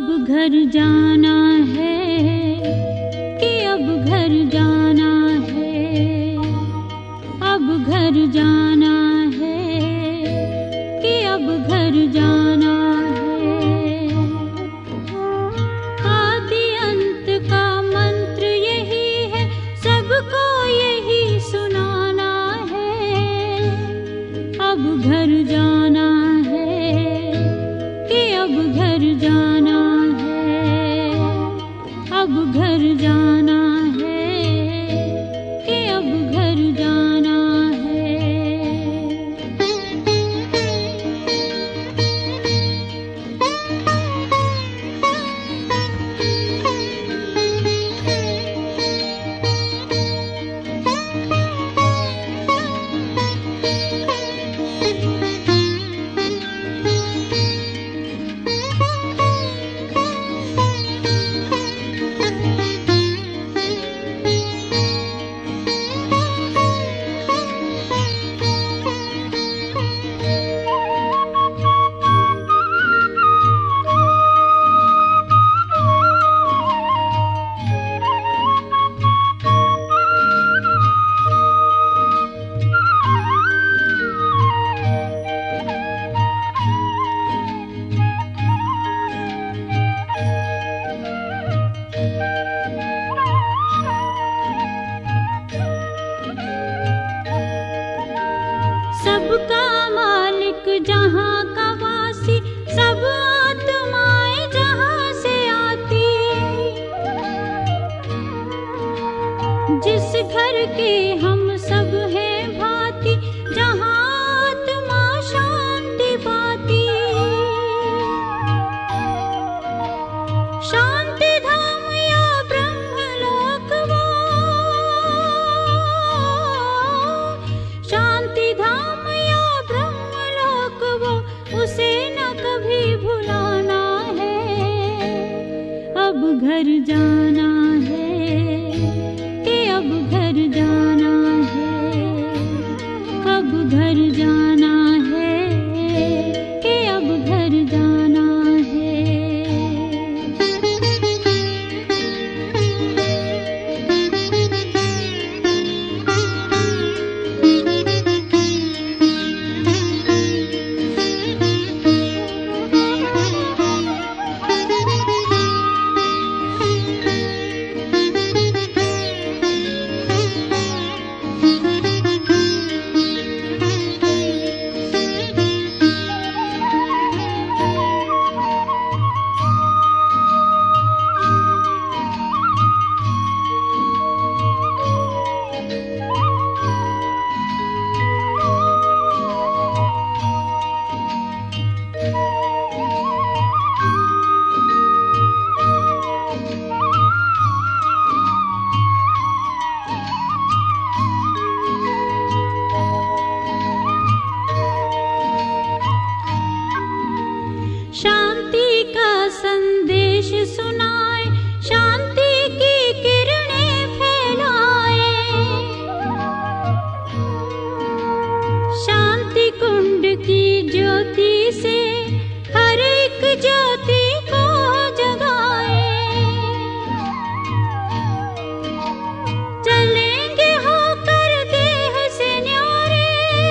अब घर जाना है कि अब घर जाना है, अब घर जाना है कि अब घर जाना है। आदि अंत का मंत्र यही है, सबको यही सुनाना है। अब घर जाना है कि अब घर जाना है, अब घर जाना है कि अब घर जाना है। सबका मालिक जहाँ का वासी, सब आत्माएं जहाँ से आती। जिस घर के हम सब हैं भांति, जहाँ आत्मा शांति पाती। शांति धाम या ब्रह्मलोक वो, शांति धाम उसे न कभी भुलाना है। अब घर जाना है कि अब घर जाना है, अब घर जाना है कि अब घर जाना है। शांति का संदेश सुनाए, शांति की किरणें फैलाए। शांति कुंड की ज्योति से हर एक ज्योति को जगाए। चलेंगे होकर देह से न्यारे,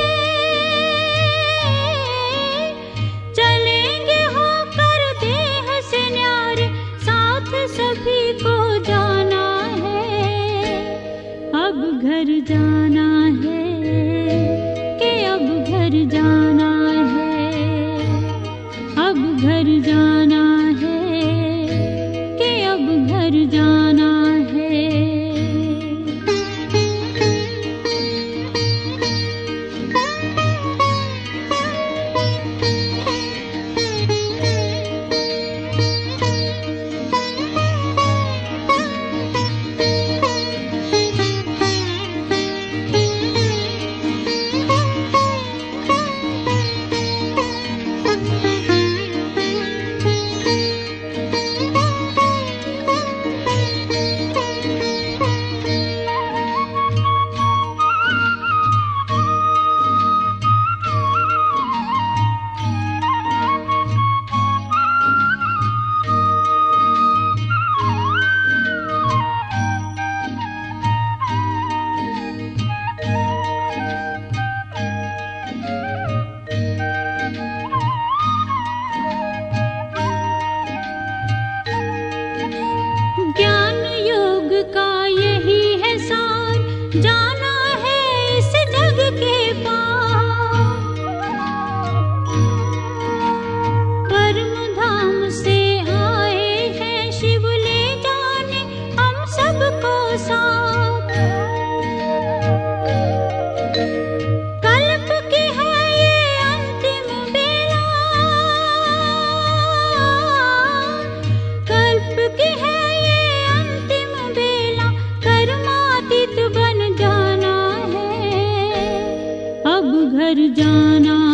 सभी को जाना है। अब घर जाना है कि अब घर जाना है, अब घर जाना है कि अब घर जाना है। जाना है इस जग के पार। परम धाम से आए हैं शिव, ले जाने हम सबको साथ। कल्प की है ये अंतिम बेला, कल्प की है ये अंतिम बेला, कर्मातीत बन जाना है, अब घर जाना